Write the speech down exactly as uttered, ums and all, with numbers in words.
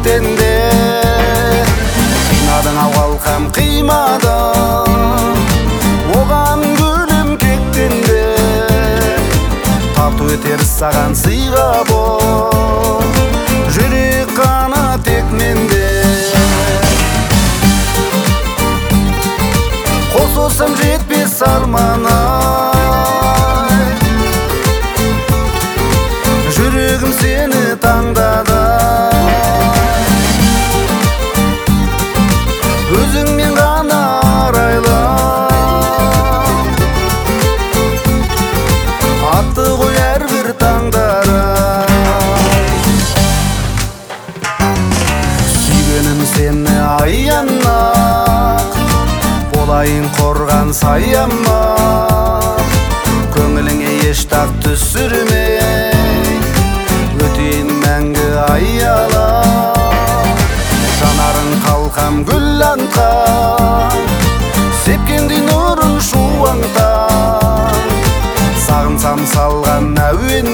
кектенде кыйнадың ау калкам кыймадың оган гүлүм кектенде тартуу этер саган сыйга бол жүрөк кана тек менде кососом жетпес армана жүрөгүм сени таңдады өзүңмен гана арайлы атты кой ар бир таңдары сүйгөнүм сени аянак болайын корган саямма көңүлүңө эч так түшүрмөй өтейін мәңгі аяла жанарың қалқам гүл антқан сепкенди нурун шуаңтан сагынсам салган әуен